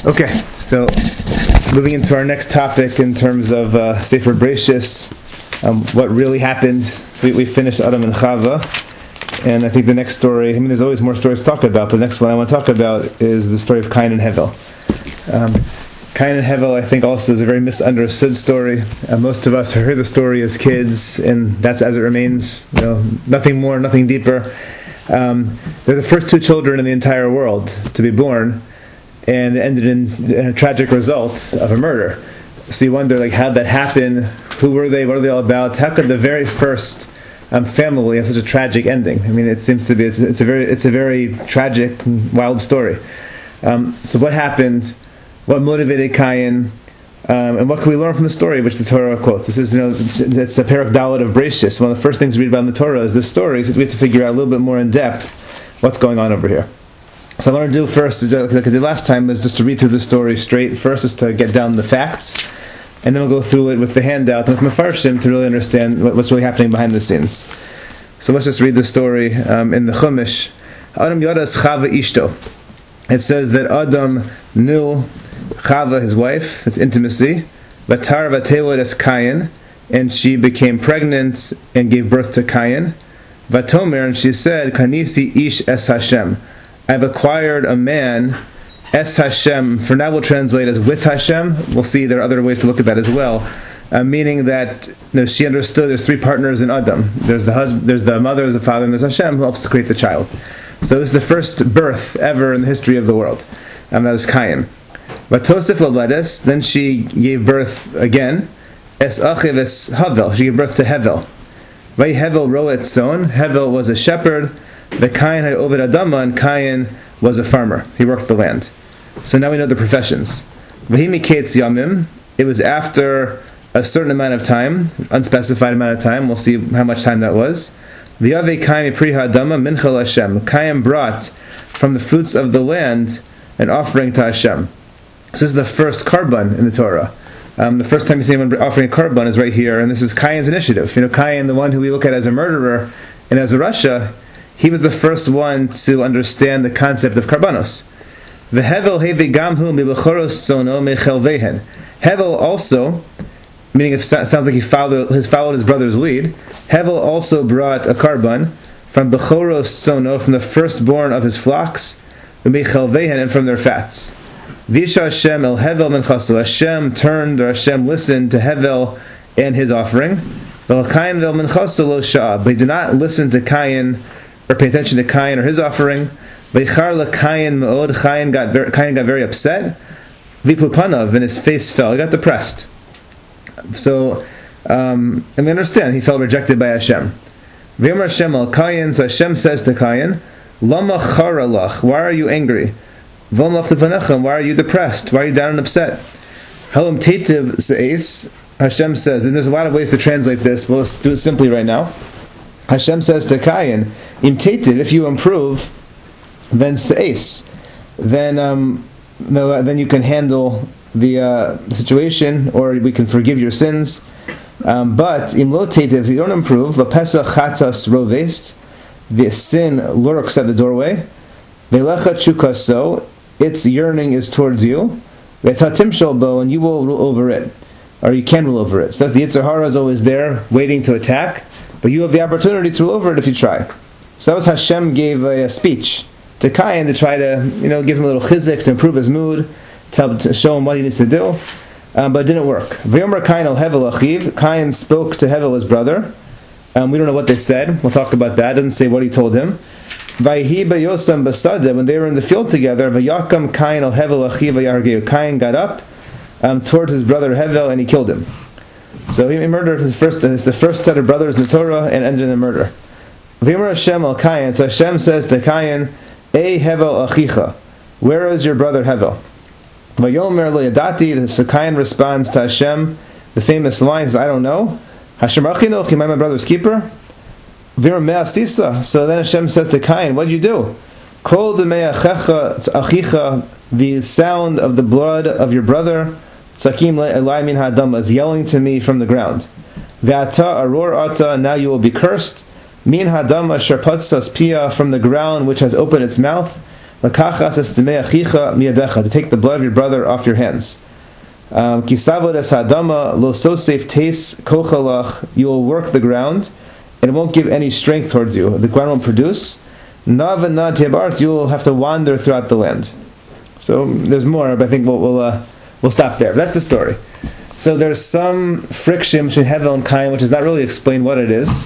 Okay, so moving into our next topic in terms of Sefer Bereshis, what really happened. So we finished Adam and Chava, and I think the next story, there's always more stories to talk about, but the next one I want to talk about is the story of Cain and Hevel. Cain and Hevel, I think, also is a very misunderstood story. Most of us heard the story as kids, and that's as it remains. Nothing more, nothing deeper. They're the first two children in the entire world to be born, and it ended in a tragic result of a murder. So you wonder, how'd that happen? Who were they? What are they all about? How could the very first family have such a tragic ending? It seems to be it's a very tragic, wild story. So what happened? What motivated Cain? And what can we learn from the story which the Torah quotes? This is, it's a Perek Dalet of Bereshis. One of the first things we read about in the Torah is this story. So we have to figure out a little bit more in depth what's going on over here. So what I want to do first, like I did last time, is just to read through the story straight. First is to get down the facts, and then we'll go through it with the handout and with Mefarshim to really understand what's really happening behind the scenes. So let's just read the story in the Chumash. Adam Yadas Chava Ishto. It says that Adam knew Chava, his wife, it's intimacy. Vatar Vatevod es Cain, and she became pregnant and gave birth to Cain. Vatomer, and she said, Kanisi ish es Hashem. I've acquired a man, es Hashem. For now, we'll translate as with Hashem. We'll see there are other ways to look at that as well. Meaning that she understood there's three partners in Adam. There's the husband, there's the mother, there's the father, and there's Hashem who helps to create the child. So this is the first birth ever in the history of the world. That was Cain. Vatosif laledes, then she gave birth again. Es achiv es Havel, she gave birth to Hevel. Vay Hevel roet son. Hevel was a shepherd. The Cain hay oved adama, and Cain was a farmer. He worked the land. So now we know the professions. Vahimi kates yamim. It was after a certain amount of time, unspecified amount of time. We'll see how much time that was. V'yave Cain priha adama minchal Hashem. Cain brought from the fruits of the land an offering to Hashem. This is the first karban in the Torah. The first time you see anyone offering a karban is right here, and this is Cain's initiative. Cain, the one who we look at as a murderer and as a rasha, he was the first one to understand the concept of karbanos. Hevel also, meaning it sounds like he followed his brother's lead. Hevel also brought a karban from bechoros sono, from the firstborn of his flocks, and from their fats. Visha Hashem el Hevel min chasu. Hashem turned, or Hashem listened to Hevel and his offering. But he did not listen to Cain, or pay attention to Cain or his offering. Cain got very upset. Viplupanav, and his face fell. He got depressed. So, and we understand, he felt rejected by Hashem. V'yomer Hashem al Cain, so Hashem says to Cain, Lama charalach, why are you angry? V'om laftevanechem, why are you depressed? Why are you down and upset? Halom tetiv se'es, Hashem says, and there's a lot of ways to translate this, but let's do it simply right now. Hashem says to Cain, Im tetiv, if you improve, then se'es, then you can handle the situation, or we can forgive your sins. But im lo tetiv, if you don't improve, lapesa chatas rovest, the sin lurks at the doorway. Velecha chukaso, its yearning is towards you. Vetatim shalbo, and you will rule over it, or you can rule over it. So the Yetzer Hara is always there, waiting to attack, but you have the opportunity to rule over it if you try. So that was Hashem gave a speech to Cain to try to, give him a little chizik to improve his mood, to show him what he needs to do, but it didn't work. V'yomer Cain al Hevel achiv. Cain spoke to Hevel, his brother. We don't know what they said. We'll talk about that. It doesn't say what he told him. Vayhi b'yosam b'sadeh, when they were in the field together, v'yakam Cain al Hevel achiv v'yargeu. Cain got up towards his brother Hevel, and he killed him. So he murdered the first set of brothers in the Torah, and ended in the murder. V'yomer Hashem al Cain, so Hashem says to Cain, Ei Hevel achicha, where is your brother Hevel? Vayomer lo yadati, so Cain responds to Hashem, the famous lines, I don't know. Hashem achinoch, am I my brother's keeper? Vir me'asisa. So then Hashem says to Cain, what did you do? Kol deme'achecha achicha, the sound of the blood of your brother, tzakim elai min ha'adam, is yelling to me from the ground. Ve'ata aror ata, now you will be cursed. Min ha'adam asher patzas pia, from the ground which has opened its mouth. Lakachas estimei achicha miyadecha, to take the blood of your brother off your hands. Kisavod es hadama lo sosef teis kochalach, you will work the ground, and it won't give any strength towards you. The ground won't produce. Nav and nad tebart, you will have to wander throughout the land. So there's more, but I think we'll stop there. That's the story. So there's some friction between Hevel and Cain, which is not really explained what it is.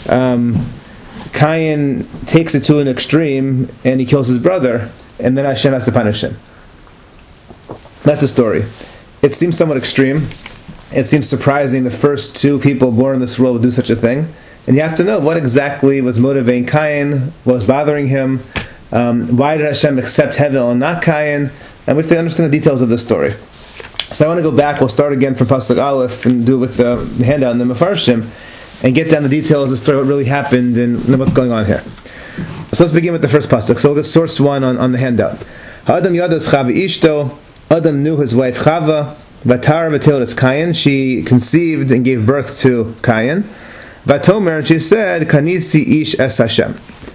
Cain takes it to an extreme, and he kills his brother, and then Hashem has to punish him. That's the story. It seems somewhat extreme. It seems surprising the first two people born in this world would do such a thing. And you have to know what exactly was motivating Cain, what was bothering him, why did Hashem accept Hevel and not Cain, and we have to understand the details of this story. So I want to go back, we'll start again from Pasuk Aleph and do it with the handout and the Mefarshim, and get down the details of the story, what really happened and what's going on here. So let's begin with the first Pasuk. So we'll get source 1 on the handout. Ha'adam yadas Chava ishto, Adam knew his wife Chava, Vatar v'tilas Cain, she conceived and gave birth to Cain. Vatomer, and she said, Kanisi ish es Hashem.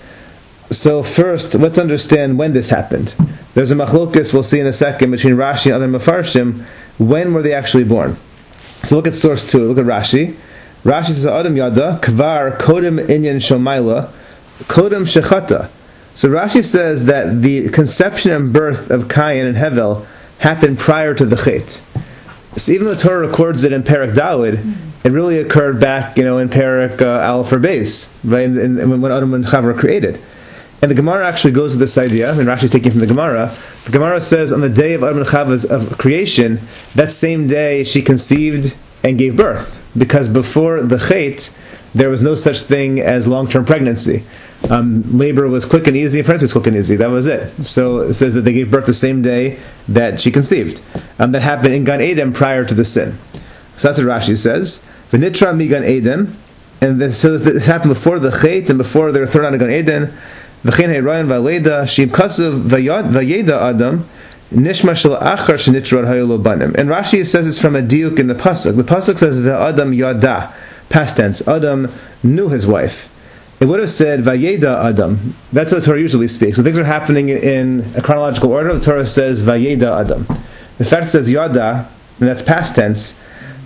So first, let's understand when this happened. There's a machlokes, we'll see in a second, between Rashi and other Mefarshim. When were they actually born? So look at source 2, look at Rashi. Rashi says, Adam yada, kvar kodem inyan shomayla, kodem shechata. So Rashi says that the conception and birth of Cain and Hevel happened prior to the Chet. So even though the Torah records it in Perek Dawid, it really occurred back, in Perek Aleph or Beis, right? When Adam and Chava were created. And the Gemara actually goes with this idea, and Rashi's taking from the Gemara. The Gemara says on the day of Adam and Chava's of creation, that same day she conceived and gave birth. Because before the Chet, there was no such thing as long-term pregnancy. Labor was quick and easy, and pregnancy was quick and easy. That was it. So it says that they gave birth the same day that she conceived. That happened in Gan Eden prior to the sin. So that's what Rashi says. V'nitra mi Gan Eden, and so this happened before the Chet and before they were thrown out of Gan Eden. V'chein he'royan v'aleda shim kasuv v'yeda Adam nishma shel achar shenitrod hayolo banim. And Rashi says it's from a diuk in the pasuk. The pasuk says v'Adam yada, past tense. Adam knew his wife. It would have said vayeda Adam. That's how the Torah usually speaks. When things are happening in a chronological order, the Torah says vayeda Adam. The fact it says yada, and that's past tense.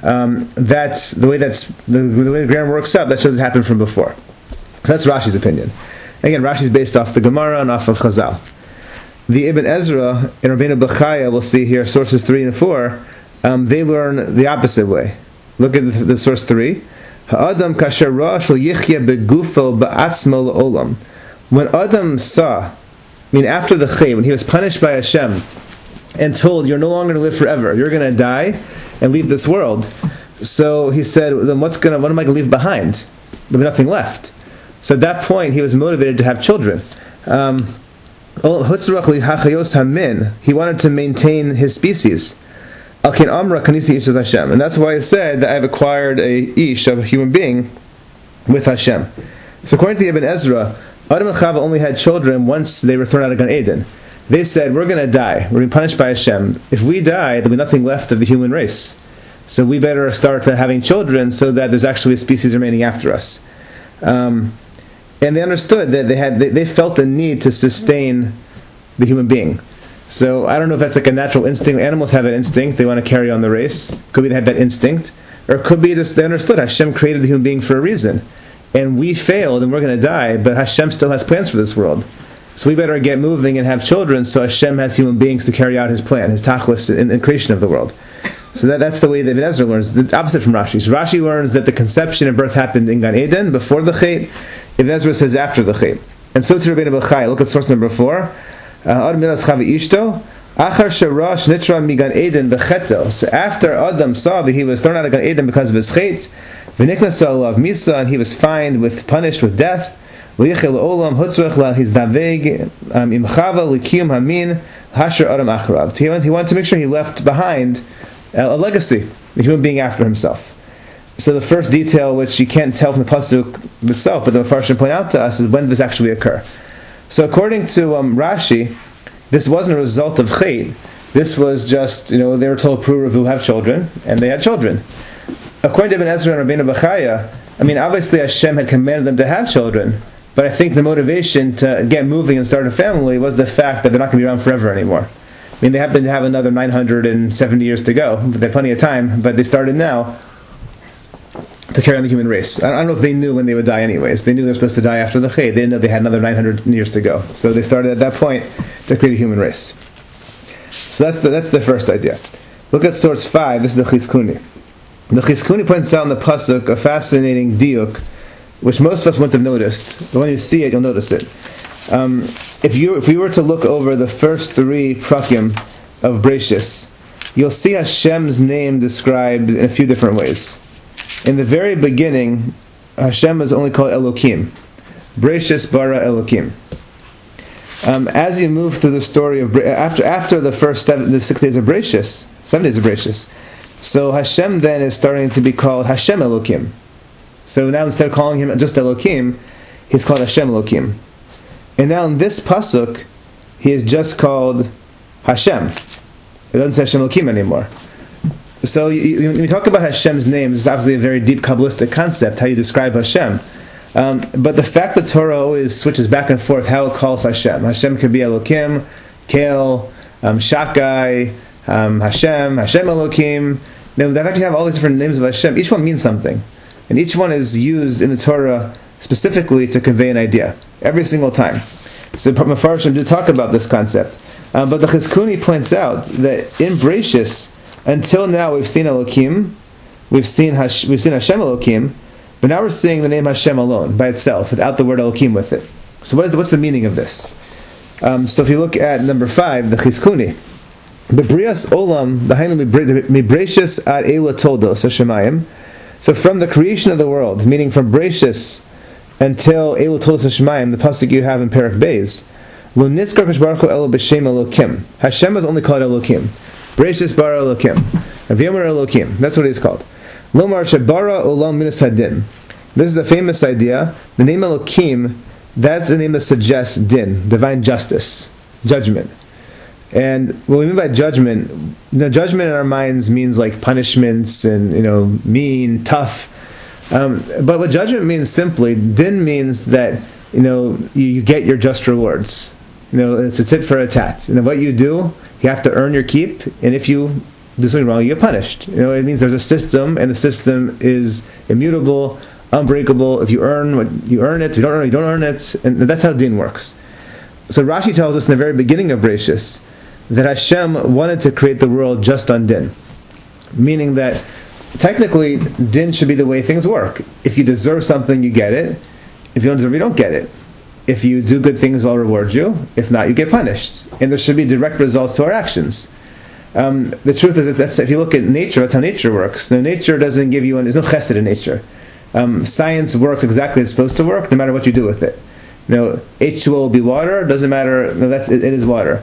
That's the way the grammar works out. That shows it happened from before. So that's Rashi's opinion. Again, Rashi is based off the Gemara and off of Chazal. The Ibn Ezra and Rabbeinu Bechaya, we'll see here, sources 3 and 4, they learn the opposite way. Look at the source 3. Ha'adam kasher ra shel yichya begufo ba'atzmo la'olam. When Adam saw, after the Chet, when he was punished by Hashem and told, you're no longer going to live forever, you're going to die and leave this world. So he said, then what am I going to leave behind? There'll be nothing left. So at that point, he was motivated to have children. He wanted to maintain his species. And that's why I said that I've acquired a ish, of a human being, with Hashem. So according to Ibn Ezra, Adam and Chava only had children once they were thrown out of Gan Eden. They said, we're going to die. We're being punished by Hashem. If we die, there'll be nothing left of the human race. So we better start having children so that there's actually a species remaining after us. And they understood that they felt a need to sustain the human being. So I don't know if that's like a natural instinct. Animals have that instinct. They want to carry on the race. Could be they had that instinct. Or it could be just they understood Hashem created the human being for a reason. And we failed and we're going to die, but Hashem still has plans for this world. So we better get moving and have children so Hashem has human beings to carry out his plan, his tachlis in creation of the world. So that's the way that Ibn Ezra learns, the opposite from Rashi. So Rashi learns that the conception and birth happened in Gan Eden, before the Chet. Ibn Ezra says after the Chet. And so to Rabbeinu Bechai, look at source number 4. So after Adam saw that he was thrown out of Gan Eden because of his Chet, and he was fined punished with death. He wanted to make sure he left behind a legacy, a human being after himself. So the first detail, which you can't tell from the pasuk itself, but the Mefarshim point out to us, is when did this actually occur? So according to Rashi, this wasn't a result of Chet. This was just, they were told, Pruruvu have children, and they had children. According to Ibn Ezra and Rabbeinu Bechaya, obviously Hashem had commanded them to have children, But I think the motivation to get moving and start a family was the fact that they're not going to be around forever anymore. I mean, they happen to have another 970 years to go, but they have plenty of time, but they started now to carry on the human race. I don't know if they knew when they would die anyways. They knew they were supposed to die after the Chay. They didn't know they had another 900 years to go. So they started at that point to create a human race. So that's the first idea. Look at source 5. This is the Chizkuni. The Chizkuni points out in the Pasuk a fascinating diuk, which most of us wouldn't have noticed. But when you see it, you'll notice it. If we were to look over the first 3 prakim of Breishis, you'll see Hashem's name described in a few different ways. In the very beginning, Hashem is only called Elokim. Breishis bara Elokim. As you move through the story of after the first 6 days of Breishis, 7 days of Breishis, so Hashem then is starting to be called Hashem Elokim. So now instead of calling him just Elokim, he's called Hashem Elokim. And now in this pasuk, he is just called Hashem. It doesn't say Hashem Elokim anymore. So when you talk about Hashem's names, it's obviously a very deep Kabbalistic concept, how you describe Hashem. But the fact that Torah always switches back and forth how it calls Hashem. Hashem could be Elokim, Kel, Shakai, Hashem Elokim. Now, the fact you have all these different names of Hashem, each one means something. And each one is used in the Torah specifically to convey an idea. Every single time. So Mefarshim do talk about this concept. But the Chizkuni points out that in Breishis, until now we've seen Elokim, we've seen Hashem Elokim, but now we're seeing the name Hashem alone, by itself, without the word Elokim with it. So what's the meaning of this? So if you look at number 5, the Chizkuni, Bebrias Olam, the Hainu Mibreishis ad Eila Toldos Hashemayim. So from the creation of the world, meaning from Breishis until Eila Toldos Hashemayim, the pasuk you have in Perek Beis, Lo Niskar Kadosh Baruch Hu Elo B'Shem Elokim. Hashem is only called Elokim. Breishis bara Elokim. Aviyamar Elokim. That's what it's called. Lomar Shebara Olam Minas Hadin. This is a famous idea. The name Elokim, that's the name that suggests din, divine justice, judgment. And what we mean by judgment, judgment in our minds means like punishments and mean, tough. But what judgment means simply, din means that you get your just rewards. It's a tit for a tat. What you do, you have to earn your keep, and if you do something wrong, you get punished. It means there's a system, and the system is immutable, unbreakable. If you earn what you earn it, if you don't earn it, you don't earn it, and that's how din works. So Rashi tells us in the very beginning of Breishis that Hashem wanted to create the world just on din, meaning that technically din should be the way things work. If you deserve something, you get it. If you don't deserve it, you don't get it. If you do good things, I'll reward you. If not, you get punished. And there should be direct results to our actions. The truth is that if you look at nature, that's how nature works. Now, nature doesn't give you there's no chesed in nature. Science works exactly as it's supposed to work, no matter what you do with it. H2O will be water. Doesn't matter. It is water.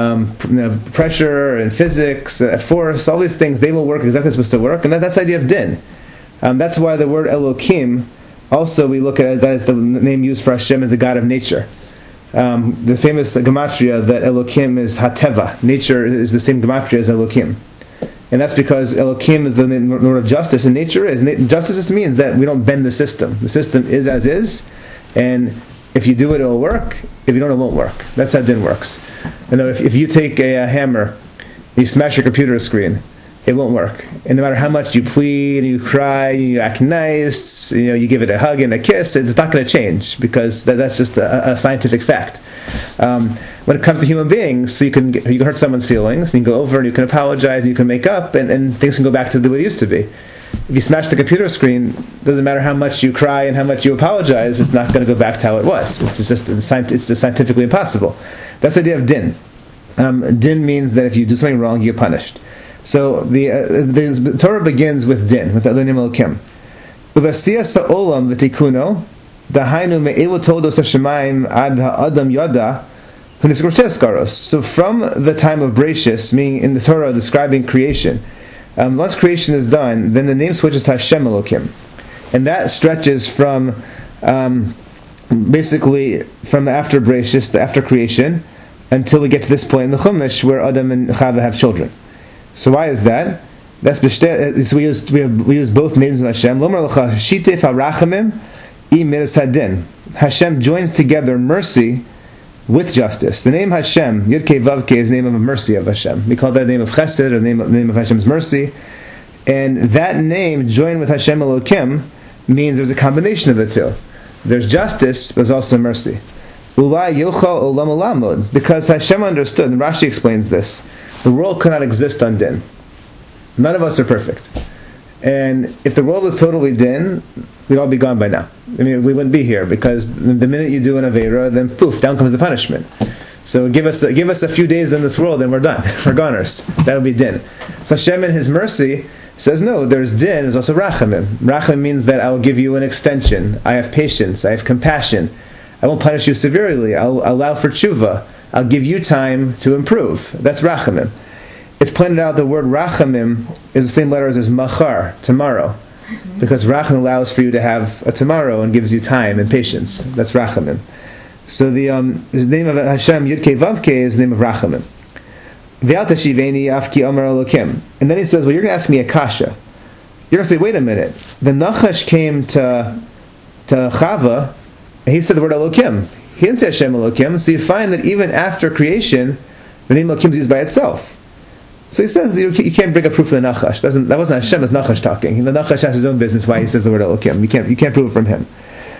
Pressure and physics, force, all these things, they will work exactly as it's supposed to work, and that's the idea of din. That's why the word Elokim, also we look at that as the name used for Hashem as the God of nature. The famous gematria that Elokim is Hateva. Nature is the same gematria as Elokim. And that's because Elokim is the Lord of justice, and nature is. Justice just means that we don't bend the system. The system is as is, and if you do it, it'll work. If you don't, it won't work. That's how din works. If you take a hammer, you smash your computer screen, it won't work. And no matter how much you plead, and you cry, and you act nice, you give it a hug and a kiss, it's not going to change, because that's just a scientific fact. When it comes to human beings, so you can hurt someone's feelings, and you can go over and you can apologize and you can make up, and things can go back to the way it used to be. If you smash the computer screen, it doesn't matter how much you cry and how much you apologize, it's not going to go back to how it was. It's scientifically impossible. That's the idea of din. Din means that if you do something wrong, you get punished. So the Torah begins with din, with the name Elokim. Uvasiyas ha'olam v'tikuno, dahainu me'elu todos ha'shemayim ad ha'adam yada, so from the time of Breishis, meaning in the Torah describing creation, once creation is done, then the name switches to Hashem Elokim. And that stretches from basically from after Breishis, after creation, until we get to this point in the Chumash where Adam and Chava have children. So why is that? So we use both names of Hashem. Lomar l'cha shitef harachamim midas hadin. Hashem joins together mercy with justice. The name Hashem, Yud Kei Vav Kei, is the name of mercy of Hashem. We call that the name of Chesed, or the name of Hashem's mercy. And that name, joined with Hashem Elokim, means there's a combination of the two. There's justice, but there's also mercy. Ulai Yochal Olam Olamod, because Hashem understood, and Rashi explains this, the world could not exist on din. None of us are perfect. And if the world was totally din, we'd all be gone by now. I mean, we wouldn't be here, because the minute you do an Aveira, then poof, down comes the punishment. So give us a few days in this world and we're done. We're goners. That would be din. So Hashem in His mercy says, no, there's din, there's also rachamim. Rachamim means that I will give you an extension. I have patience. I have compassion. I won't punish you severely. I'll allow for tshuva. I'll give you time to improve. That's rachamim. It's pointed out the word rachamim is the same letters as machar, tomorrow. Because rachamim allows for you to have a tomorrow and gives you time and patience. That's rachamim. So the name of Hashem, Yud Kei Vav Kei, is the name of rachamim. V'al tashiveni afki amar Elokim. And then he says, well, you're going to ask me a kasha. You're going to say, wait a minute. The Nachash came to Chava, and he said the word Elokim. He didn't say Hashem Elokim. So you find that even after creation, the name Elokim is used by itself. So he says you can't bring a proof of the Nachash. That wasn't Hashem, it's Nachash talking. The Nachash has his own business why he says the word Elokim. You can't prove it from him.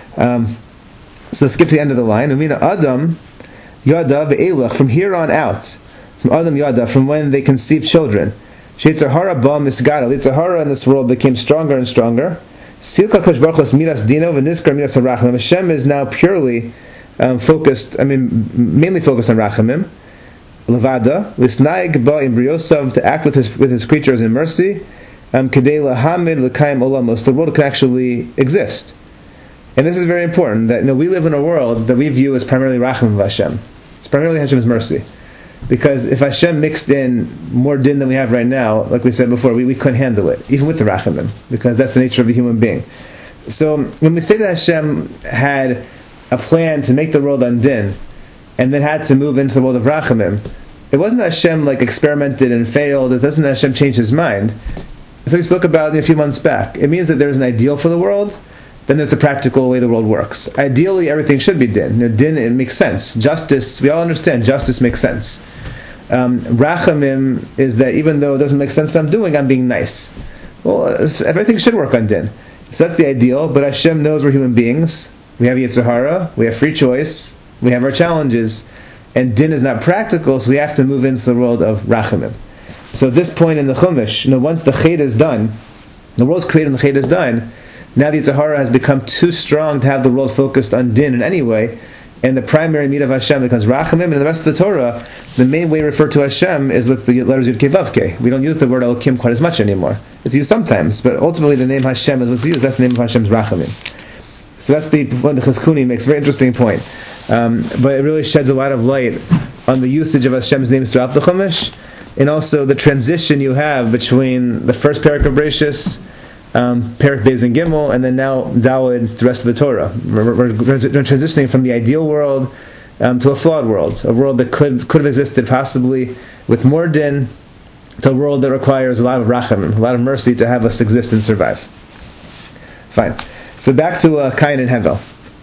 So skip to the end of the line. Umina Adam Yada ve'elach, from here on out. From Adam Yada, from when they conceived children. Sheitzahara ba misgara. Litzahara in this world became stronger and stronger. Silka Kosh Baruch Hu's midas dino v'niskar midas harachamim. Hashem is now purely focused, mainly focused on rachamim. Levada, lisnaig ba imbriosav, to act with his creatures in mercy. Kedei lahamid l'kaim olamos, the world can actually exist. And this is very important, that we live in a world that we view as primarily rachamim of Hashem. It's primarily Hashem's mercy. Because if Hashem mixed in more din than we have right now, like we said before, we couldn't handle it, even with the rachamim, because that's the nature of the human being. So when we say that Hashem had a plan to make the world on din, and then had to move into the world of rachamim, it wasn't that Hashem experimented and failed. It doesn't that Hashem changed His mind. So we spoke about it a few months back. It means that there's an ideal for the world, then there's a practical way the world works. Ideally, everything should be din. Din, it makes sense. Justice, we all understand, justice makes sense. Rachamim is that even though it doesn't make sense what I'm doing, I'm being nice. Well, everything should work on din. So that's the ideal, but Hashem knows we're human beings. We have Yetzer Hara, we have free choice, we have our challenges, and din is not practical, so we have to move into the world of rachamim. So at this point in the Chumash, once the Ched is done, the world's created and the Ched is done, now the Yetzer Hara has become too strong to have the world focused on din in any way, and the primary meat of Hashem becomes rachamim, and in the rest of the Torah, the main way to refer to Hashem is with the letters Yud Kei Vav Kei. We don't use the word Elokim quite as much anymore. It's used sometimes, but ultimately the name Hashem is what's used. That's the name of Hashem's rachamim. So that's the point the Chizkuni makes, a very interesting point. But it really sheds a lot of light on the usage of Hashem's names throughout the Chumash, and also the transition you have between the first parak of Bereishis, Perek Beis and Gimel, and then now Dawid, the rest of the Torah. We're transitioning from the ideal world to a flawed world, a world that could have existed possibly with more din, to a world that requires a lot of rachamim, a lot of mercy to have us exist and survive. Fine. So back to Cain and Hevel.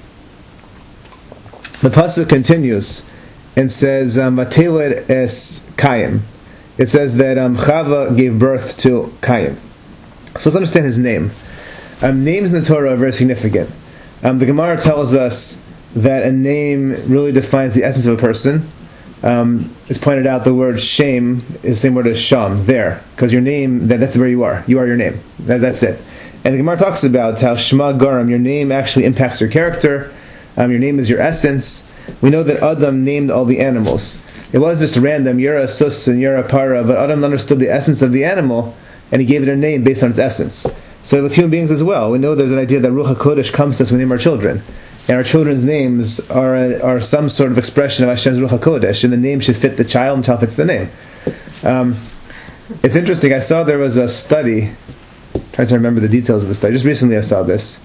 The pasuk continues and says, "Vateled es Cain." It says that Chava gave birth to Cain. So let's understand his name. Names in the Torah are very significant. The Gemara tells us that a name really defines the essence of a person. It's pointed out the word Shem is the same word as Sham, there. Because your name, that's where you are. You are your name. That's it. And the Gemara talks about how Shema Garam, your name actually impacts your character. Your name is your essence. We know that Adam named all the animals. It wasn't just random, you're a sus and you're a para, but Adam understood the essence of the animal, and he gave it a name based on its essence. So with human beings as well, we know there's an idea that Ruach HaKodesh comes to us when we name our children. And our children's names are some sort of expression of Hashem's Ruach HaKodesh, and the name should fit the child, and the child fits the name. It's interesting, I saw there was a study, I'm trying to remember the details of the study, just recently I saw this.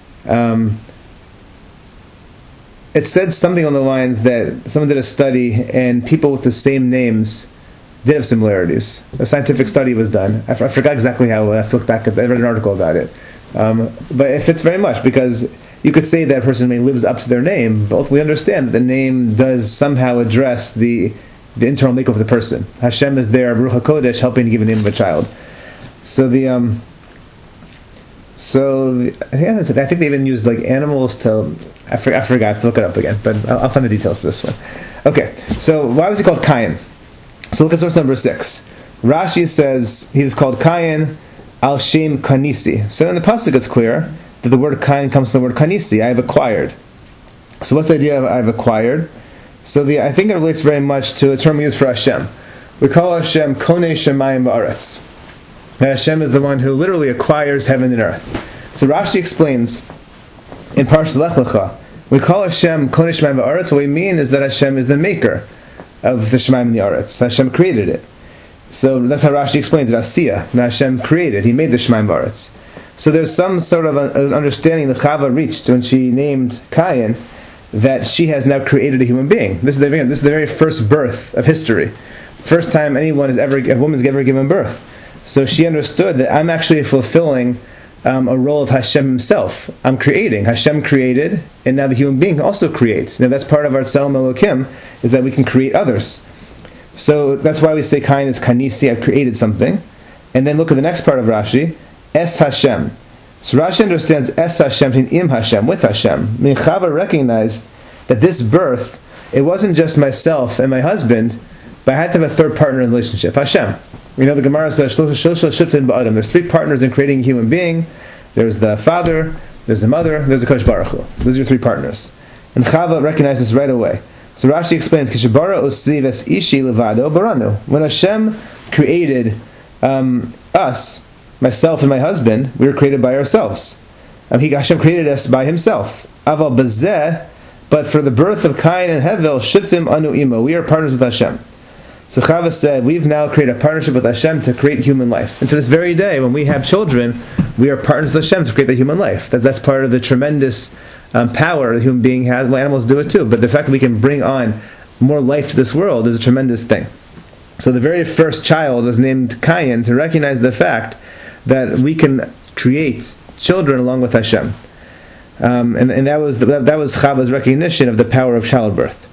It said something on the lines that someone did a study, and people with the same names did have similarities. A scientific study was done. I forgot exactly how. I have to look back. I read an article about it. But it fits very much, because you could say that person may lives up to their name, but we understand that the name does somehow address the internal makeup of the person. Hashem is there, Baruch HaKodesh, helping to give a name of a child. So I think they even used like animals to. I forgot. I have to look it up again, but I'll find the details for this one. Okay, so why was he called Cain? So look at source number 6. Rashi says he was called Cain al Shem Kanisi. So in the pasuk it's clear that the word Cain comes from the word Kanisi. I have acquired. So what's the idea of I've acquired? So I think it relates very much to a term we use for Hashem. We call Hashem Konei Shemayim Ba'aretz. Hashem is the one who literally acquires heaven and earth. So Rashi explains in Parshas Lech Lecha, we call Hashem Konei Shemayim Ba'aretz. What we mean is that Hashem is the maker of the Shemayim and the Aretz. Hashem created it. So that's how Rashi explains it. Asiyah, that Hashem created. He made the Shemayim Ba'aretz. So there's some sort of an understanding that Chava reached when she named Cain, that she has now created a human being. This is the very first birth of history. First time a woman's ever given birth. So she understood that I'm actually fulfilling a role of Hashem himself. I'm creating. Hashem created, and now the human being also creates. Now that's part of our Tzelem Elokim, is that we can create others. So that's why we say Cain is Kanisi, I've created something. And then look at the next part of Rashi, Es Hashem. So Rashi understands Es Hashem to mean Im Hashem, with Hashem. I mean, Chava recognized that this birth, it wasn't just myself and my husband, but I had to have a third partner in the relationship, Hashem. You know, the Gemara says, there's 3 partners in creating a human being. There's the father, there's the mother, there's the Kodesh Baruch Hu. Those are your 3 partners. And Chava recognized this right away. So Rashi explains, when Hashem created us, myself and my husband, we were created by ourselves. Hashem created us by himself. Aval bazeh, but for the birth of Cain and Hevel, shifim anu imo, we are partners with Hashem. So Chava said, we've now created a partnership with Hashem to create human life. And to this very day, when we have children, we are partners with Hashem to create the human life. That's part of the tremendous power the human being has. Well, animals do it too, but the fact that we can bring on more life to this world is a tremendous thing. So the very first child was named Cain to recognize the fact that we can create children along with Hashem. And that was Chava's recognition of the power of childbirth.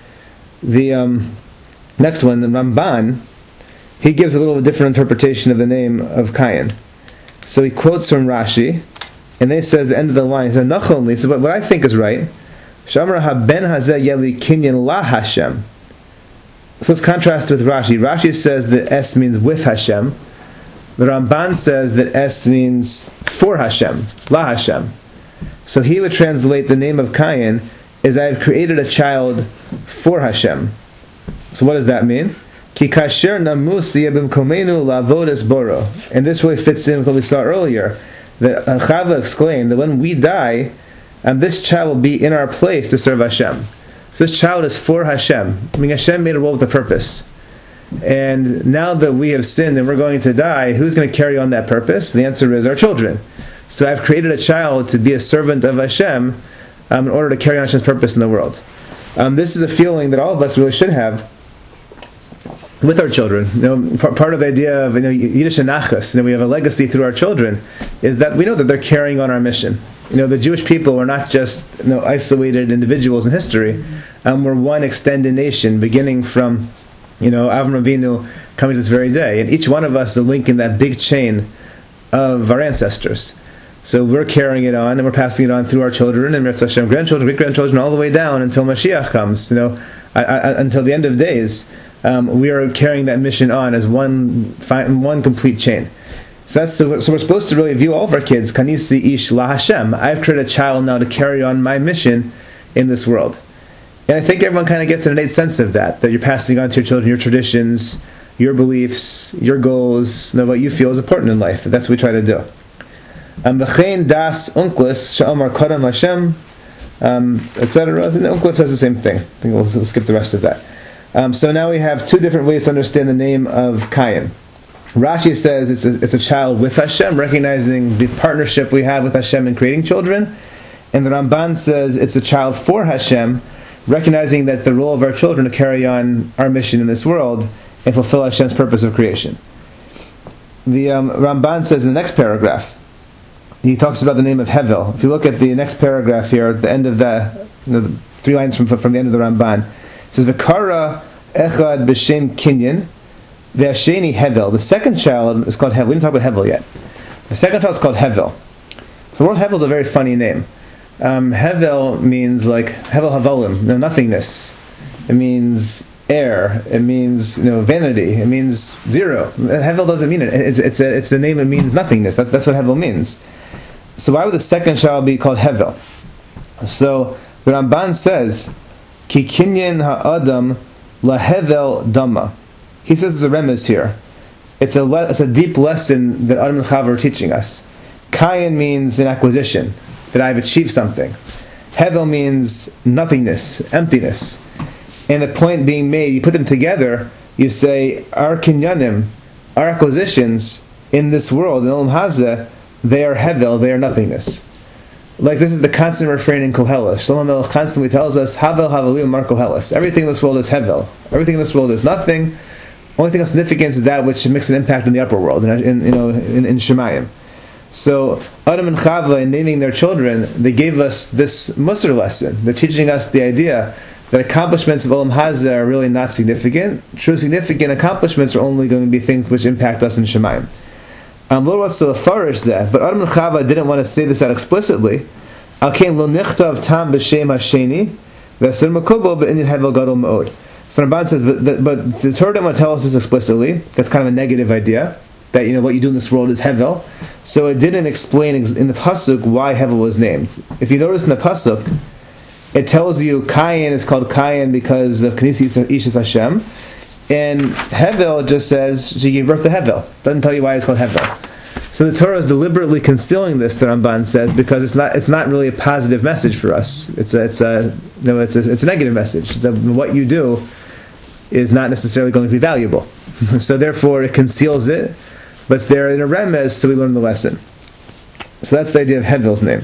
The next one, the Ramban, he gives a little different interpretation of the name of Cain. So he quotes from Rashi, and then he says the end of the line. He says, "Nachonli." So what I think is right. Shamra haben hazeh yeli kinyan la Hashem. So let's contrast with Rashi. Rashi says that Es means with Hashem. The Ramban says that Es means for Hashem, la Hashem. So he would translate the name of Cain as I have created a child for Hashem. So what does that mean? Ki kasher namus yebimkomenu lavodas boro. And this really fits in with what we saw earlier. That Chava exclaimed that when we die, this child will be in our place to serve Hashem. So this child is for Hashem. I mean, Hashem made a world with a purpose. And now that we have sinned and we're going to die, who's going to carry on that purpose? The answer is our children. So I've created a child to be a servant of Hashem in order to carry on Hashem's purpose in the world. This is a feeling that all of us really should have with our children. You know, part of the idea of Yiddish Nachas, we have a legacy through our children, is that we know that they're carrying on our mission. The Jewish people are not just isolated individuals in history. We're one extended nation, beginning from Avram Avinu coming to this very day, and each one of us is a link in that big chain of our ancestors. So we're carrying it on, and we're passing it on through our children, and Mirz Hashem, grandchildren, great-grandchildren, all the way down until Mashiach comes. Until the end of days, we are carrying that mission on as one complete chain. So we're supposed to really view all of our kids, Kanisi ish la Hashem. I've created a child now to carry on my mission in this world. And I think everyone kind of gets an innate sense of that you're passing on to your children your traditions, your beliefs, your goals, what you feel is important in life. That's what we try to do. V'chein das unklis sha'amar kodam Hashem, etc. And the unklis says the same thing. I think we'll skip the rest of that. So now we have 2 different ways to understand the name of Cain. Rashi says it's a child with Hashem, recognizing the partnership we have with Hashem in creating children. And the Ramban says it's a child for Hashem, recognizing that the role of our children to carry on our mission in this world and fulfill Hashem's purpose of creation. The Ramban says in the next paragraph, he talks about the name of Hevel. If you look at the next paragraph here, at the end of the 3 lines from the end of the Ramban, it says, V'kara echad b'shem Kinyan, v'asheni Hevel. The second child is called Hevel. We didn't talk about Hevel yet. The second child is called Hevel. So the word Hevel is a very funny name. Hevel means like Hevel Havolim, nothingness. It means air. It means vanity. It means zero. Hevel doesn't mean it. It's a name that means nothingness. That's what Hevel means. So why would the second child be called Hevel? So the Ramban says, Ki kinyan ha'adam lahevel dama. He says there's a remez here. It's a deep lesson that Adam and Chava are teaching us. Kayin means an acquisition, that I've achieved something. Hevel means nothingness, emptiness. And the point being made, you put them together, you say, our kinyanim, our acquisitions in this world, in Olam Hazeh, they are Hevel, they are nothingness. Like this is the constant refrain in Koheles. Shlomo Melech constantly tells us, Havel, Havelim, Mar Koheles. Everything in this world is Hevel. Everything in this world is nothing. Only thing of significance is that which makes an impact in the upper world, in Shemayim. So Adam and Chava, in naming their children, they gave us this Musar lesson. They're teaching us the idea that accomplishments of Olam Hazeh are really not significant. True significant accomplishments are only going to be things which impact us in Shemayim. Lo Ratzah Lefarish Zeh, but Adam and Chava didn't want to say this out explicitly. Al Kain Lo Nichtav Tam B'Shem Hasheni V'Asur Makobo B'Inyan Hevel Gadol Me'od. So Ramban says, but the Torah didn't want to tell us this explicitly. That's kind of a negative idea, that what you do in this world is Hevel. So it didn't explain in the Pasuk why Hevel was named. If you notice in the Pasuk, it tells you Kayin is called Kayin because of Knesset Ishas Hashem, and Hevel just says she gave birth to Hevel. Doesn't tell you why it's called Hevel. So the Torah is deliberately concealing this, the Ramban says, because it's not really a positive message for us. It's a negative message. What you do is not necessarily going to be valuable. So therefore it conceals it, but it's there in a remez, so we learn the lesson. So that's the idea of Hevel's name.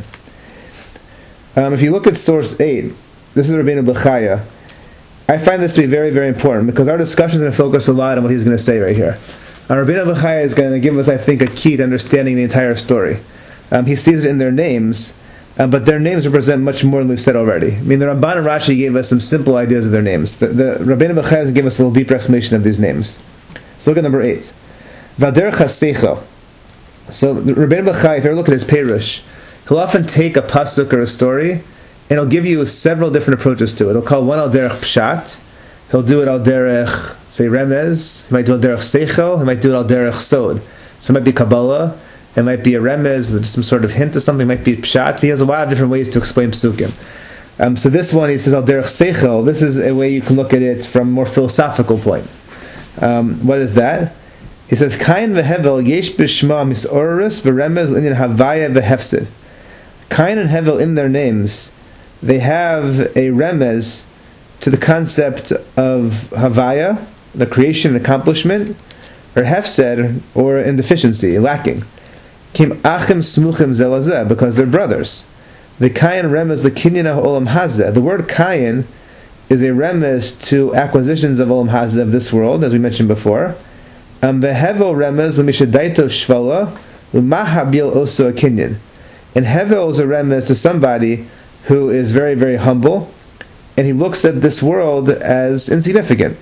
If you look at source 8, this is Rabbeinu Bechaya. I find this to be very, very important because our discussion is going to focus a lot on what he's going to say right here. Rabbeinu Bechaya is going to give us, I think, a key to understanding the entire story. He sees it in their names, but their names represent much more than we've said already. I mean, the Ramban and Rashi gave us some simple ideas of their names. The Rabbeinu Bechaya is going to give us a little deeper explanation of these names. So look at number 8. Vader Chaseicho. So Rabbeinu Bechaya, if you ever look at his Perush, he'll often take a pasuk or a story, and he'll give you several different approaches to it. He'll call one al derech pshat. He'll do it al derech, say, remez. He might do it al derech seichel. He might do it al derech sod. So it might be Kabbalah. It might be a remez, some sort of hint of something. It might be pshat. He has a lot of different ways to explain psukim. So this one, he says al derech seichel. This is a way you can look at it from a more philosophical point. What is that? He says, Kain v'hevel yesh b'shma misorus v'remez l'inyan havaya v'hefsid. Kain and Hevel, in their names, they have a remez to the concept of Havaya, the creation and accomplishment, or Hefsed, or in deficiency, lacking. Kim achim smuchim zelazeh, because they're brothers. The Kayin remez l'kinyan ha'olam hazeh. The word Kayin is a remez to acquisitions of Olam Hazeh, of this world, as we mentioned before. The Hevel remez l'mishadaito shvala l'mahabil oso kinyan. And Hevel is a remez to somebody who is very, very humble, and he looks at this world as insignificant.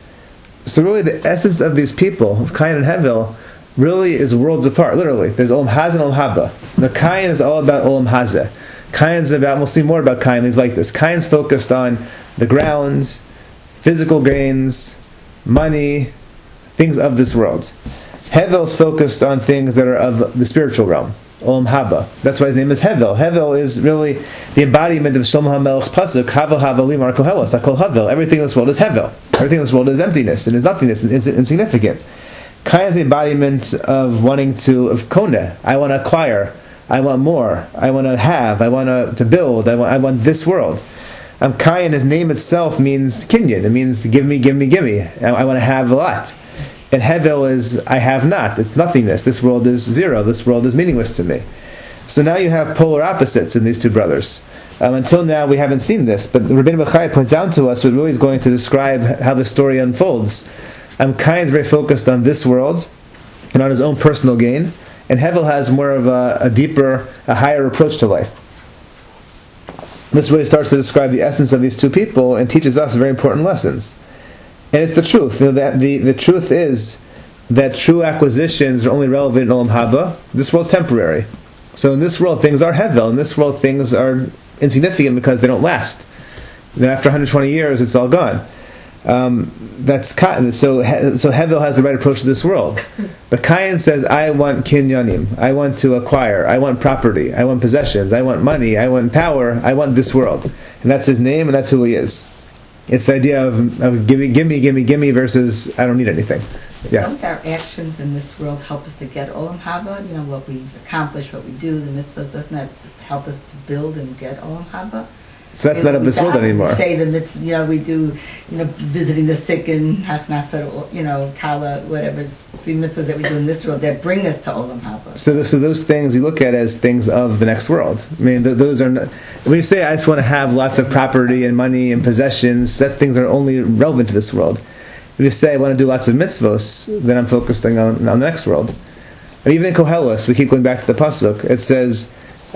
So really the essence of these people, of Kayin and Hevel, really is worlds apart, literally. There's Olam Hazeh and Olam Haba. Now Kayin is all about Olam Hazeh. Kayin's about, we'll see more about Kayin, things like this. Kayin's focused on the grounds, physical gains, money, things of this world. Hevel's focused on things that are of the spiritual realm, Olam Haba. That's why his name is Hevel. Hevel is really the embodiment of Shlomo HaMelech's pasuk, Havel Havelim Ar Koheles, Hakol Havel. Everything in this world is Hevel. Everything in this world is emptiness and is nothingness and is insignificant. Kayin is the embodiment of wanting of koneh. I want to acquire. I want more. I want to have. I want to build. I want this world. Kayin, his name itself means kinyan. It means give me, give me, give me. I want to have a lot. And Hevel is I have not. It's nothingness. This world is zero. This world is meaningless to me. So now you have polar opposites in these two brothers. Until now we haven't seen this, but Rabbeinu Bechaya points out to us what really is going to describe how the story unfolds. Kayin is very focused on this world and on his own personal gain, and Hevel has more of a deeper, a higher approach to life. This really starts to describe the essence of these two people and teaches us very important lessons. And it's the truth. That the truth is that true acquisitions are only relevant in Olam Haba. This world's temporary. So in this world, things are Hevel. In this world, things are insignificant because they don't last. Then after 120 years, it's all gone. That's Kain. So Hevel has the right approach to this world. But Kain says, I want kinyanim. I want to acquire. I want property. I want possessions. I want money. I want power. I want this world. And that's his name, and that's who he is. It's the idea of gimme versus I don't need anything. Yeah. Don't our actions in this world help us to get Olam Haba? You know, what we accomplish, what we do, the mitzvahs, doesn't that help us to build and get Olam Haba? So that's not of this world anymore. We say the mitzvah, we do, visiting the sick and Hafnasa, Kala, whatever, it's 3 mitzvahs that we do in this world that bring us to Olam Haba. So those things you look at as things of the next world. I mean, those are not, when you say I just want to have lots of property and money and possessions, that's things that are only relevant to this world. If you say I want to do lots of mitzvos, then I'm focusing on the next world. And even in Koheles, we keep going back to the pasuk. It says,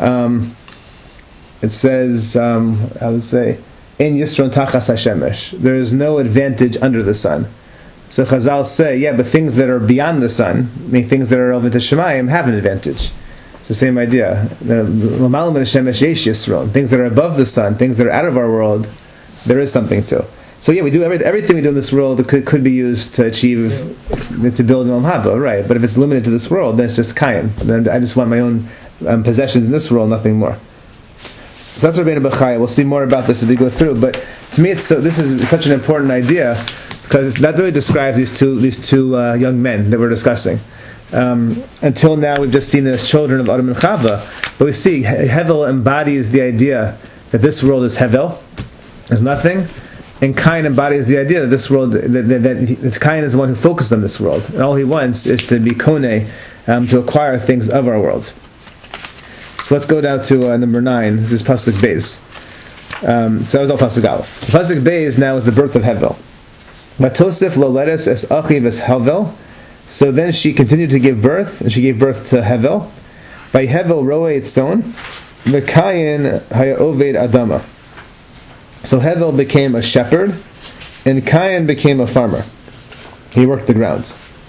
I would say, "En yisron tachas hashemesh." There is no advantage under the sun. So Chazal say, but things that are beyond the sun, things that are relevant to Shemayim, have an advantage. It's the same idea. L'malam ben hashemesh yesh yisron. Things that are above the sun, things that are out of our world, there is something to. So we do everything we do in this world could be used to achieve, to build an Olam Haba, right? But if it's limited to this world, then it's just Kain. Then I just want my own possessions in this world, nothing more. So that's Rabbeinu Bechaya. We'll see more about this as we go through. But to me, this is such an important idea because that really describes these two young men that we're discussing. Until now, we've just seen them as children of Adam and Chava, but we see Hevel embodies the idea that this world is Hevel, is nothing. And Kain embodies the idea that this world, that Kain is the one who focused on this world, and all he wants is to be Koneh, to acquire things of our world. So let's go down to number 9. This is pasuk Beis. So that was all pasuk Aleph. So pasuk Beis now is the birth of Hevel. Vatosef loledes es achiv es Hevel. So then she continued to give birth, and she gave birth to Hevel. By Hevel roe etzon, v'Kayin haya oved adama. So Hevel became a shepherd, and Kain became a farmer. He worked the ground.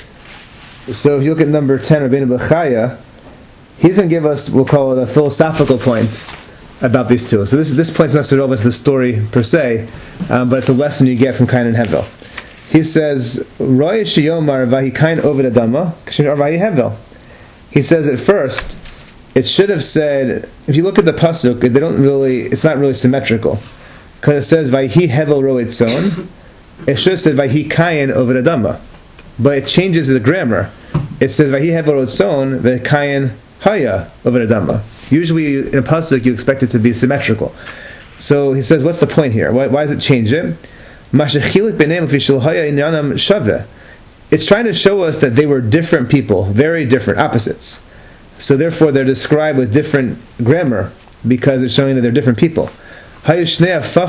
So if you look at number 10, Rabbeinu Bechaya, he's going to give us, we'll call it a philosophical point about these two. So this point's not so relevant to the story per se, but it's a lesson you get from Kain and Hevel. He says, Roy sheyomar vahi Kain oved adama, k'shen vahi Hevel. He says at first, it should have said, if you look at the pasuk, it's not really symmetrical. Because it says Vayhi Hevel ro etzon, it should have said Vayhi Kayin over Adama, but it changes the grammar. It says Vayhi Hevel ro etzon v'Kayin haya over Adama. Usually in a pasuk you expect it to be symmetrical. So he says, what's the point here? Why does it change it? It's trying to show us that they were different people, very different, opposites. So therefore they're described with different grammar because it's showing that they're different people. One was a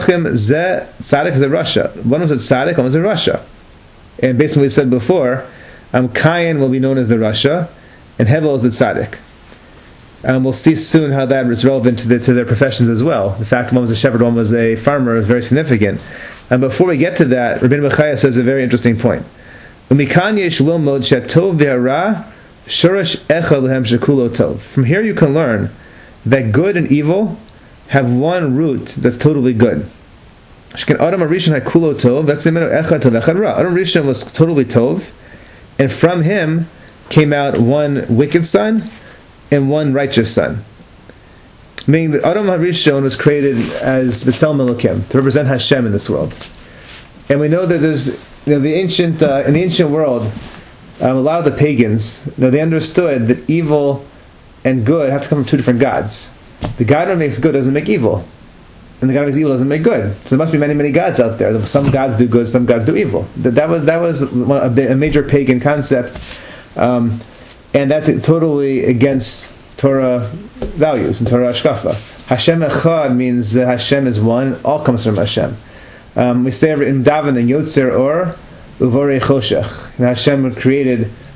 tzaddik, one was a rasha. And based on what we said before, Kayin will be known as the rasha, and Hevel is the tzaddik. We'll see soon how that is relevant to their professions as well. The fact one was a shepherd, one was a farmer is very significant. And before we get to that, Rabbeinu Bechaya says a very interesting point. From here you can learn that good and evil have one root that's totally good. Adam Rishon was totally tov, and from him came out one wicked son and one righteous son. Meaning that Adam HaRishon was created as B'Tselem Elokim, to represent Hashem in this world. And we know that there's in the ancient world, a lot of the pagans, they understood that evil and good have to come from two different gods. The God who makes good doesn't make evil, and the God who makes evil doesn't make good. So there must be many, many gods out there. Some gods do good, some gods do evil. That was a major pagan concept, and that's totally against Torah values and Torah Ashkafa. Hashem Echad means that Hashem is one. All comes from Hashem. We say in Davening, Yotzer Or Uvorei Choshech. Hashem created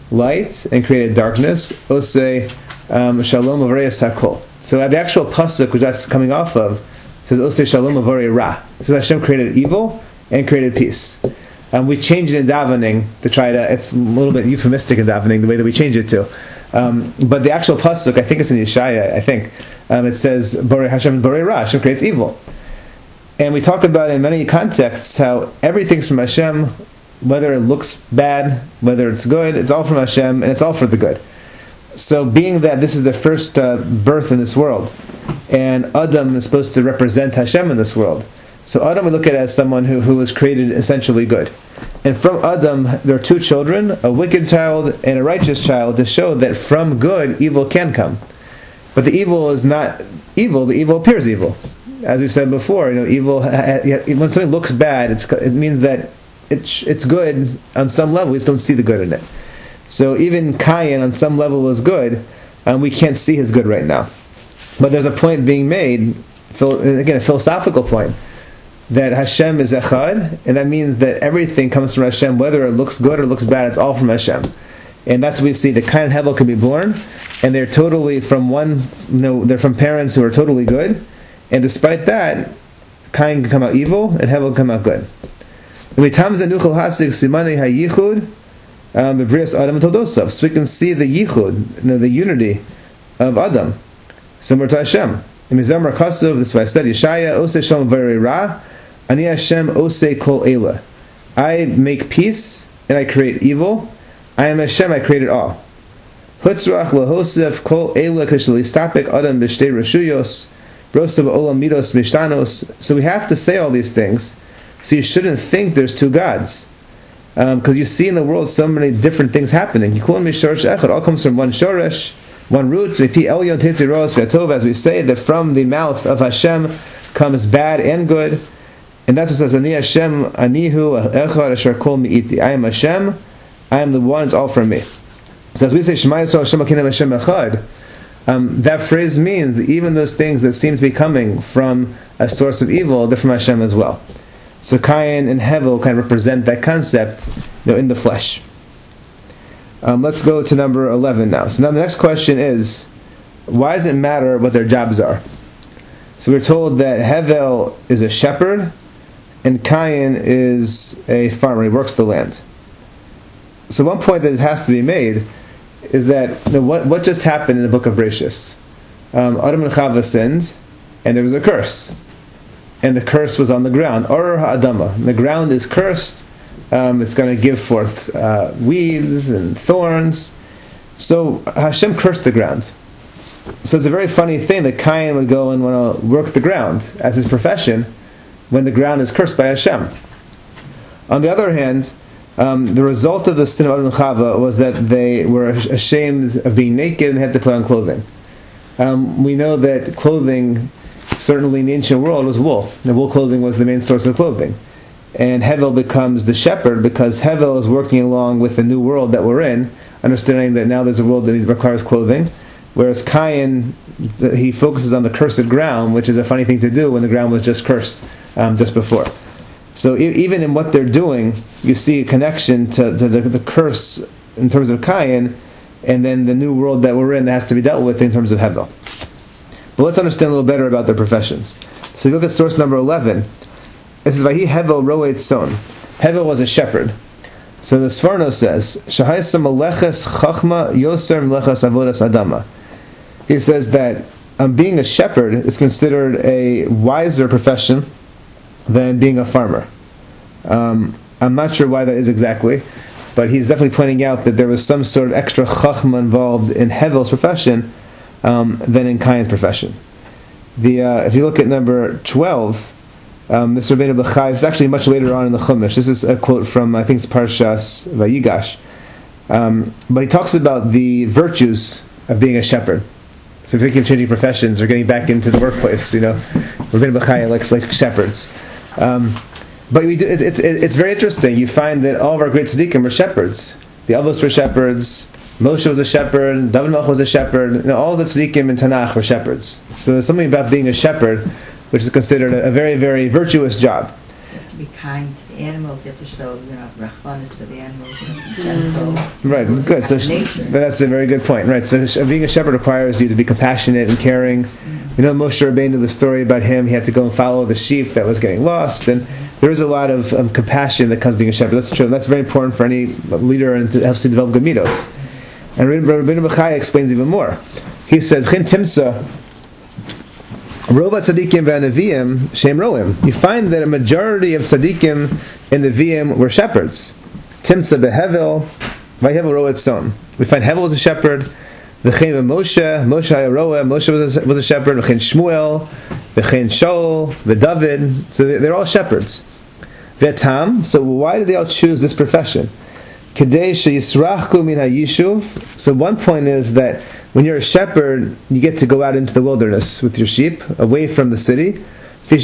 light and created darkness. Oseh shalom avarei sakol. So at the actual pasuk, which that's coming off of, it says Oseh shalom avarei ra. It says Hashem created evil and created peace. We change it in davening to try to, it's a little bit euphemistic in davening, the way that we change it to. But the actual pasuk, I think it's in Yeshaya, it says, Borei Hashem Borei Ra, Hashem creates evil. And we talk about in many contexts how everything's from Hashem, whether it looks bad, whether it's good, it's all from Hashem, and it's all for the good. So being that this is the first birth in this world, and Adam is supposed to represent Hashem in this world, so Adam we look at as someone who was created essentially good. And from Adam, there are two children, a wicked child and a righteous child, to show that from good, evil can come. But the evil is not evil, the evil appears evil. As we've said before, evil, when something looks bad, it means that it's good on some level, we just don't see the good in it. So even Cain on some level was good, and we can't see his good right now. But there's a point being made, again, a philosophical point, that Hashem is Echad, and that means that everything comes from Hashem, whether it looks good or looks bad, it's all from Hashem. And that's what we see, that Cain and Hevel can be born, and they're totally from they're from parents who are totally good, and despite that, Cain can come out evil, and Hevel can come out good. So we can see the yichud, the unity of Adam, similar to Hashem. In Mizamar Chasuv, this is why I said, Yeshaya, Oseh Shalom V'rei Ra, Ani Hashem Oseh Kol Eila. I make peace, and I create evil. I am Hashem, I create it all. Hutzrach Lahosef Kol Eila Kashalistapik Adam B'shtei Rashuyos, Brosav Olam Midos Mishtanos. So we have to say all these things, so you shouldn't think there's two gods. Because you see in the world so many different things happening. It all comes from one shoresh, one root. As we say, that from the mouth of Hashem comes bad and good. And that's what says, Ani Hashem, Anihu, Echad, Asher Kol Mi'iti. I am Hashem, I am the one, it's all from me. So as we say, Shema Yisrael, Hashem Akenem, Hashem Echad, that phrase means that even those things that seem to be coming from a source of evil, they're from Hashem as well. So Cain and Hevel kind of represent that concept, in the flesh. Let's go to number 11 now. So now the next question is, why does it matter what their jobs are? So we're told that Hevel is a shepherd, and Cain is a farmer. He works the land. So one point that has to be made is that what just happened in the book of Bereshis? Adam and Chava sinned, and there was a curse. And the curse was on the ground. Oror ha'adama. The ground is cursed. It's going to give forth weeds and thorns. So Hashem cursed the ground. So it's a very funny thing that Cain would go and want to work the ground as his profession when the ground is cursed by Hashem. On the other hand, the result of the sin of Adam and Chava was that they were ashamed of being naked and had to put on clothing. We know that clothing, certainly in the ancient world, was wool. The wool clothing was the main source of clothing. And Hevel becomes the shepherd because Hevel is working along with the new world that we're in, understanding that now there's a world that requires clothing, whereas Cain, he focuses on the cursed ground, which is a funny thing to do when the ground was just cursed just before. So even in what they're doing, you see a connection to the curse in terms of Cain, and then the new world that we're in that has to be dealt with in terms of Hevel. But let's understand a little better about their professions. So you look at source number 11. It says, Vahi Hevel roet son. Hevel was a shepherd. So the Sforno says, Shahaisa meleches chachma yoser meleches avodas adama. He says that being a shepherd is considered a wiser profession than being a farmer. I'm not sure why that is exactly, but he's definitely pointing out that there was some sort of extra chachma involved in Hevel's profession than in Cain's profession. If you look at number 12, this Rabbeinu Bechai, this is actually much later on in the Chumash. This is a quote from, I think it's Parshas Vayigash. But he talks about the virtues of being a shepherd. So if you're thinking of changing professions or getting back into the workplace, Rabbeinu Bechai likes shepherds. But we do, it's very interesting. You find that all of our great tzaddikim were shepherds. The Avos were shepherds. Moshe was a shepherd. David Melech was a shepherd. All the tzaddikim in Tanakh were shepherds. So there's something about being a shepherd which is considered a very, very virtuous job. It has to be kind to the the animals, you have to show, rachmanis for the animals, gentle. Right, good. So that's a very good point. Right, so being a shepherd requires you to be compassionate and caring. Moshe Rabbeinu, the story about him, he had to go and follow the sheep that was getting lost, and there is a lot of compassion that comes being a shepherd. That's true, and that's very important for any leader, and to help you develop good midos. And Rabbeinu Bechaya explains even more. He says, Chin Timsa, Rova tzadikim v'anaviyim shem roim. You find that a majority of tzadikim and neviim were shepherds. Timsa behevel, vayhevel roet son. We find Hevel was a shepherd. V'chein v'Moshe, Moshe roa, Moshe was a shepherd. V'chein Shmuel, v'chein Shaul, v'David. So they're all shepherds. V'etam. So why did they all choose this profession? Kedei sheyisrachku min hayishuv. So one point is that when you're a shepherd, you get to go out into the wilderness with your sheep, away from the city. When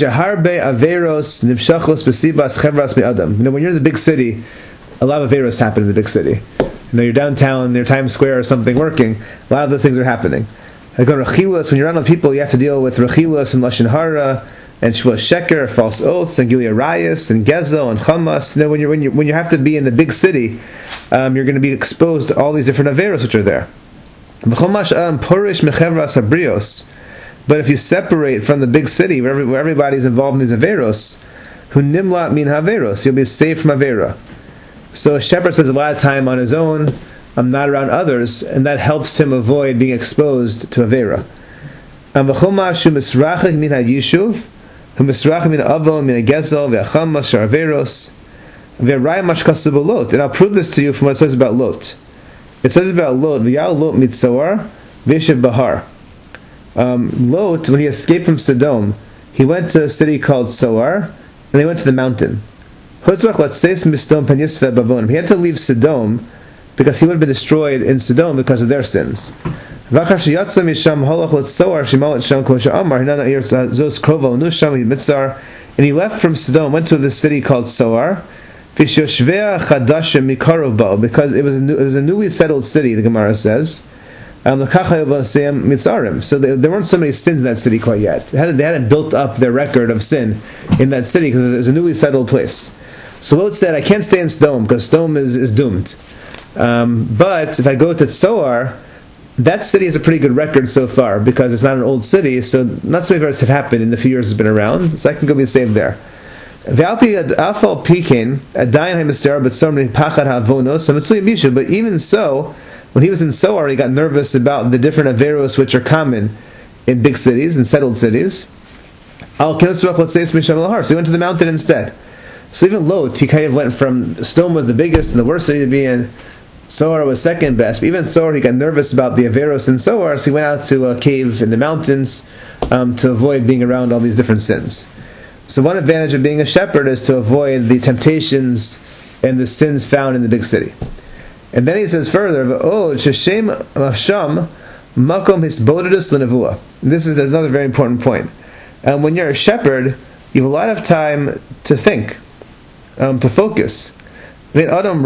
you're in the big city, a lot of averos happen in the big city. You're downtown, near Times Square or something working, a lot of those things are happening. Like on Rechilus, when you're around with people, you have to deal with Rechilus and Lashon Hara, and Shvua Sheker, false oaths, and Gilia Rayas, and Gezel, and Chamas. When you have to be in the big city, you're going to be exposed to all these different averos which are there. But if you separate from the big city where everybody's involved in these averos, who nimla min haveros, you'll be saved from avera. So a shepherd spends a lot of time on his own, not around others, and that helps him avoid being exposed to avera. And I'll prove this to you from what it says about Lot. It says about Lot, V'yal Lot mitzoar, v'yeshev bahar. Lot, when he escaped from Sodom, he went to a city called Soar, and they went to the mountain. He had to leave Sodom because he would have been destroyed in Sodom because of their sins. And he left from Sodom, went to the city called Soar, because it was a newly settled city, the Gemara says. So there weren't so many sins in that city quite yet. They hadn't built up their record of sin in that city because it was a newly settled place. So Lot said, I can't stay in Sodom because Sodom is doomed. But if I go to Tzoar, that city has a pretty good record so far because it's not an old city, so not so many verses have happened in the few years it's been around, so I can go be saved there. But even so, when he was in Soar, he got nervous about the different averos which are common in big cities and settled cities. So he went to the mountain instead. So even Lot, he kind of went from Sodom was the biggest and the worst city to be in. Soar was second best. But even Soar, he got nervous about the averos in Soar, so he went out to a cave in the mountains to avoid being around all these different sins. So one advantage of being a shepherd is to avoid the temptations and the sins found in the big city. And then he says further, Sheshem Hasham Makom Hisbodedus L'Nevuah. This is another very important point. When you're a shepherd, you have a lot of time to think, to focus. There's nothing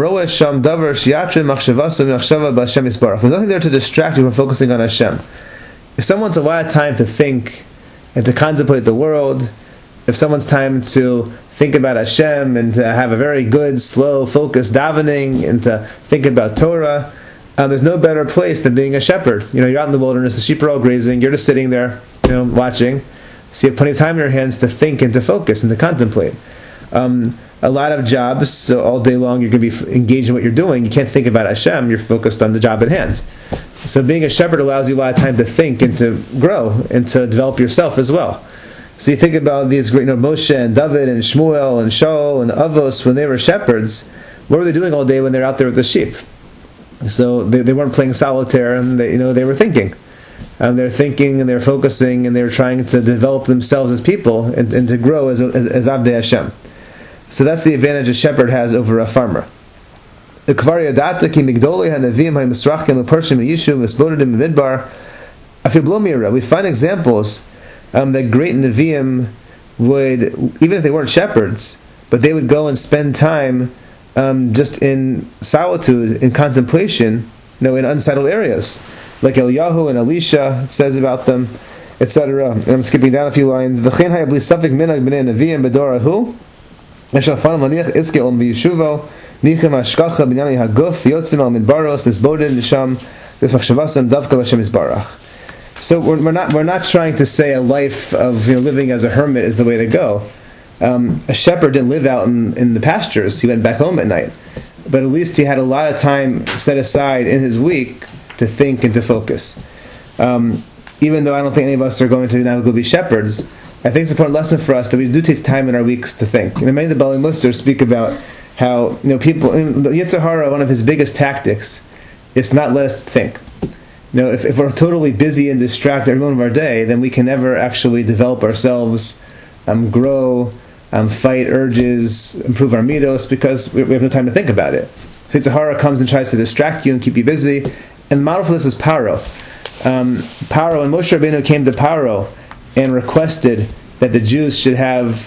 there to distract you from focusing on Hashem. If someone's a lot of time to think and to contemplate the world, if someone's time to think about Hashem and to have a very good, slow, focused davening and to think about Torah, there's no better place than being a shepherd. You're out in the wilderness, the sheep are all grazing, you're just sitting there, watching. So you have plenty of time in your hands to think and to focus and to contemplate. A lot of jobs, so all day long you're going to be engaged in what you're doing. You can't think about Hashem, you're focused on the job at hand. So being a shepherd allows you a lot of time to think and to grow and to develop yourself as well. So you think about these great, Moshe and David and Shmuel and Shaul and Avos, when they were shepherds, what were they doing all day when they're out there with the sheep? So they weren't playing solitaire, and they were thinking. And they're thinking and they're focusing and they're trying to develop themselves as people and to grow as Avdei Hashem. So that's the advantage a shepherd has over a farmer. We find examples that great Nevi'im would, even if they weren't shepherds, but they would go and spend time just in solitude, in contemplation, in unsettled areas. Like Eliyahu and Elisha says about them, etc. And I'm skipping down a few lines. Eshalfan maniach iske om v'yishuvo nichem hashkacha b'nyani haguf yotzim al midbaros nisbodin nisham this machshavasam davka l'Hashem yisbarach. So we're not trying to say a life of living as a hermit is the way to go. A shepherd didn't live out in the pastures; he went back home at night. But at least he had a lot of time set aside in his week to think and to focus. Even though I don't think any of us are going to now go be shepherds, I think it's an important lesson for us that we do take time in our weeks to think. Many of the Bali Musar speak about how people. The Yetzer Hara, one of his biggest tactics, is to not let us think. If we're totally busy and distracted every moment of our day, then we can never actually develop ourselves, grow, fight urges, improve our midos, because we have no time to think about it. So Yetzer Hara comes and tries to distract you and keep you busy. And the model for this is Paro. Paro, when Moshe Rabbeinu came to Paro and requested that the Jews should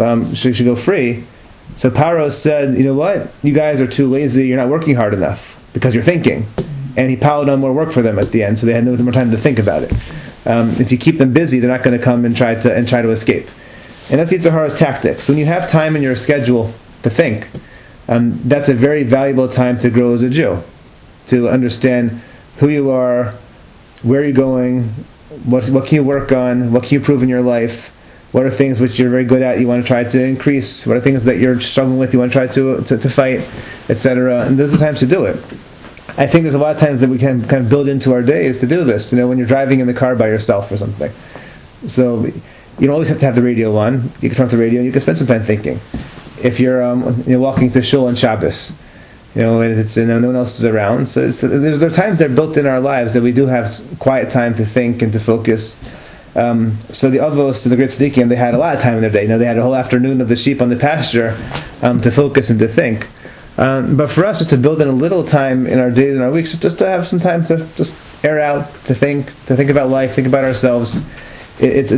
go free, so Paro said, you know what? You guys are too lazy. You're not working hard enough because you're thinking. And he piled on more work for them at the end, so they had no more time to think about it. If you keep them busy, they're not going to come and try to escape. And that's Yetzer Hara's tactic. So when you have time in your schedule to think, that's a very valuable time to grow as a Jew, to understand who you are, where you're going, what can you work on, what can you improve in your life, what are things which you're very good at, you want to try to increase, what are things that you're struggling with, you want to try to fight, etc. And those are times to do it. I think there's a lot of times that we can kind of build into our days to do this, when you're driving in the car by yourself or something. So you don't always have to have the radio on. You can turn off the radio and you can spend some time thinking. If you're walking to shul on Shabbos, and no one else is around. So there are times that are built in our lives that we do have quiet time to think and to focus. So the Avos, the great tzaddikim, they had a lot of time in their day. They had a whole afternoon of the sheep on the pasture to focus and to think. But for us, just to build in a little time in our days and our weeks, just to have some time to just air out, to think about life, think about ourselves. It's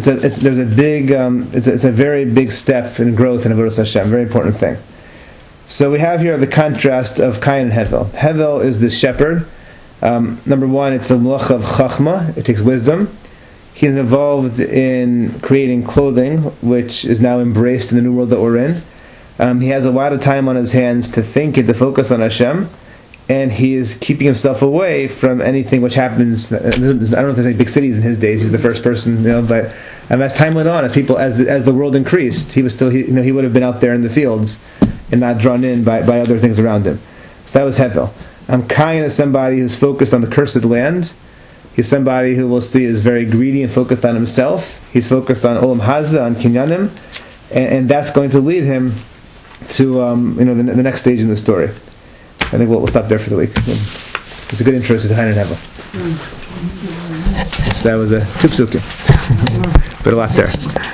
a very big step in growth in Avodas Hashem, very important thing. So we have here the contrast of Cain and Hevel. Hevel is the shepherd. Number one, it's a malach of chachma. It takes wisdom. He's involved in creating clothing, which is now embraced in the new world that we're in. He has a lot of time on his hands to think and to focus on Hashem, and he is keeping himself away from anything which happens. I don't know if there's any big cities in his days. He was the first person, but as time went on, as the world increased, he would have been out there in the fields and not drawn in by other things around him. So that was Hevel. Cain is somebody who's focused on the cursed land. He's somebody who we'll see is very greedy and focused on himself. He's focused on Olam Haza, on Kinyanim, and that's going to lead him to the next stage in the story. I think we'll stop there for the week. It's a good intro to Cain and Hevel. So that was a two psukim, but a lot there.